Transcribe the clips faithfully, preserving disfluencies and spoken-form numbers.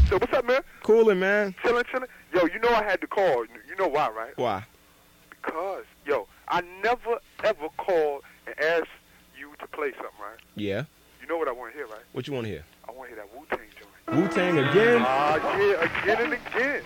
So what's up, man? Coolin', man. Chillin', chillin'. Yo, you know I had to call. You know why, right? Why? Because, yo, I never, ever called and asked you to play something, right? Yeah. You know what I want to hear, right? What you want to hear? I want to hear that Wu-Tang joint. Wu-Tang again? Ah, uh, yeah, again and again.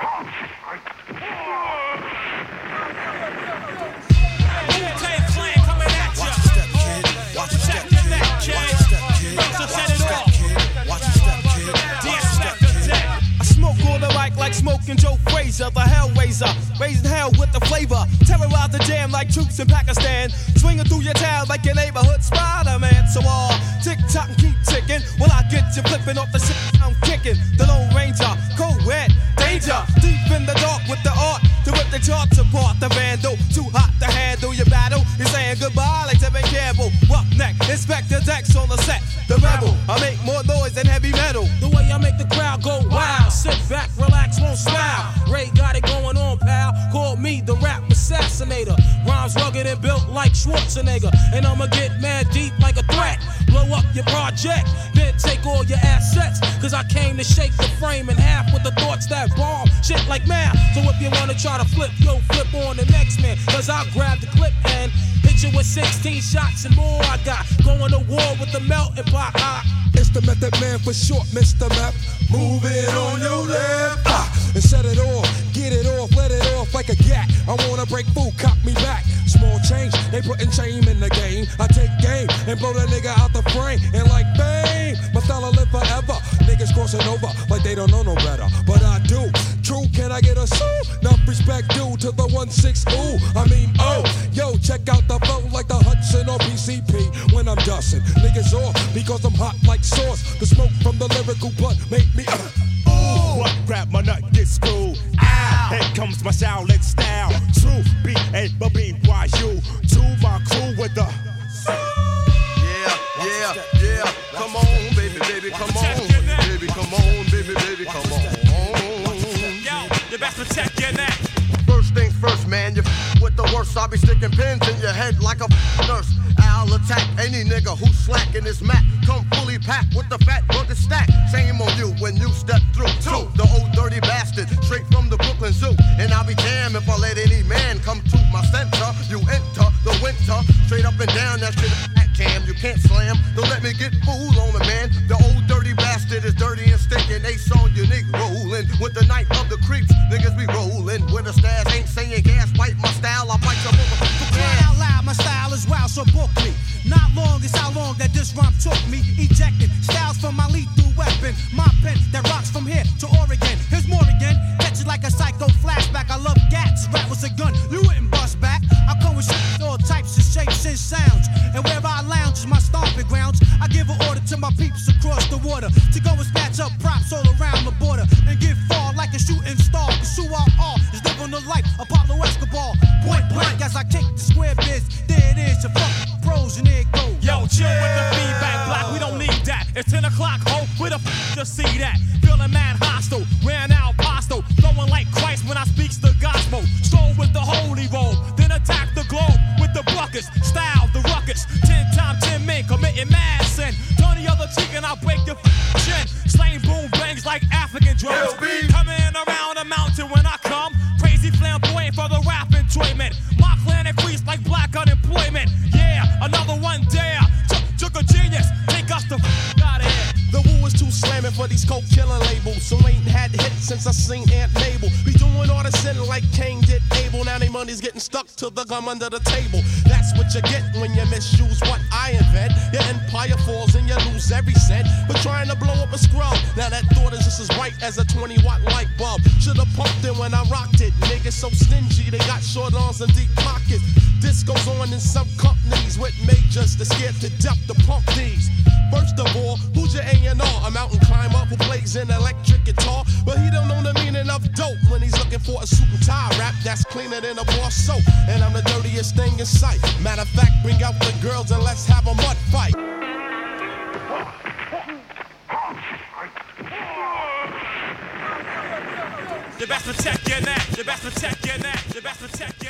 Wu-Tang Clan coming at ya. Watch your step, kid. Watch your step, kid. Watch your step, kid. So set it off. Watch your step, kid. Watch your step, kid. I smoke all the mic like smoking Joe Frazier, the Hellraiser, raising hell with the flavor. Terrorize the jam like troops in Pakistan, swinging through your town like your neighborhood Spider-Man. So all uh, tick tock and keep ticking. When I get you flipping off the shit I'm kicking. The Lone Ranger, cold red, danger, deep in the dark with the art to rip the charts apart. The vandal, too hot to handle your battle. You're saying goodbye like Tevin Campbell. Roughneck, Inspector Dex on the set. The rebel, I make more noise than heavy metal. The way I make the crowd go wild. Sit back, relax, won't smile. Ray got it going on, pal. Call me the rap assassinator. Rhymes rugged and built like Schwarzenegger. And I'ma get mad deep like a threat. Blow up your project, then take all your assets. Cause I came to shake the frame in half with the thoughts that bomb shit like math. So if you wanna try to flip, yo, flip on the next man. Cause I'll grab the clip and hit you with sixteen shots and more. I got going to war with the melting pot. I It's the Method Man for short, Mister Map. Move it on your left, ah, and set it off, get it off, let it off like a gat. I wanna break food, cop me back. Small change, they putting shame in the game. I take game and blow the nigga out the frame. And like fame, my style will live forever. Niggas crossing over like they don't know no better, but I do. True, can I get a sue? Enough respect due to the one six ooh. I mean, oh, yo, check out the flow like the Hudson or P C P when I'm dusting. Niggas off because I'm hot like sauce. The smoke from the lyrical blood make me uh, ooh. What grab my nut, get screwed. Ow. Here comes my Shaolin style. True, B A B Y U. To my crew with the. Yeah, yeah, yeah. Come on, baby, baby, come on. Baby, come on, baby, baby, come on. Yo, you best protect your neck. First things first, man, you f- with the worst. I'll be sticking pins in your head like a f- nurse. I'll attack any nigga who's slacking this mat. Come fully packed with the fat rugged stack. Shame on you when you step through. Two, the old dirty bastard, straight from the Brooklyn Zoo. And I'll be damned if I let any man come to my center. You enter the winter, straight up and down that shit. Cam, you can't slam. Don't let me get fooled on a man. The old dirty bastard is dirty and stinking. They saw unique rolling with the night of the creeps. Niggas be rolling with a stash. Ain't saying gas, bite my style. I bite your motherfucker. Cry out loud, my style is wild, so book me. Not long is how long that this rhyme took me. Ejecting styles from my lethal weapon. My pen that rocks from here to Oregon. Here's more again. Catch it like a psycho flashback. I love gats. Rap was a gun. You wouldn't bust back. I come with shit, all types of shapes and sounds. And wherever I lounge is my stomping grounds. I give an order to my peeps across the water to go and snatch up props all around the border and get far like a shooting star. Cause who I are is living the life Apollo Escobar. Point blank as I kick the square biz. There it is, your fucking pros and there it goes. Yo, chill with the feedback block, we don't need that. It's ten o'clock, ho, where the f to see that? Feeling mad hostile, ran out postal, flowing like Christ when I speaks the gospel. Stroll with the holy roll, then attack the globe with the buckets. Style the ruckus, ten times ten men committing mad sin. Turn the other cheek and I'll break your f chin. Slaying boom bangs like African drums. Coming around the mountain when I come. Crazy flamboyant for the rap enjoyment. My clan increased like black unemployment. Yeah, another one dare. Took a genius, take us the f out of here. The woo is too slamming for these coke killing labels. So ain't had hits since I seen Aunt Mabel. Be doing all the sin like Cain did Abel. Now they money's getting stuck to the gum under the table. That's what you get when you misuse what I invent. Your empire falls and you lose every cent. But trying to blow up a scrub. Now that thought is just as bright as a twenty watt light bulb. Should've pumped it when I rocked it. Niggas so stingy, they got short arms and deep pockets. This goes on in some companies with majors that scared to death to pump these. First of all, who's your A and R? A mountain climber who plays an electric guitar, but he don't know the meaning of dope when he's looking for a suit and tie rap that's cleaner than a bar soap. And I'm the dirtiest thing in sight. Matter of fact, bring out the girls and let's have a mud fight. You best protect your neck. You best protect your neck. You best protect.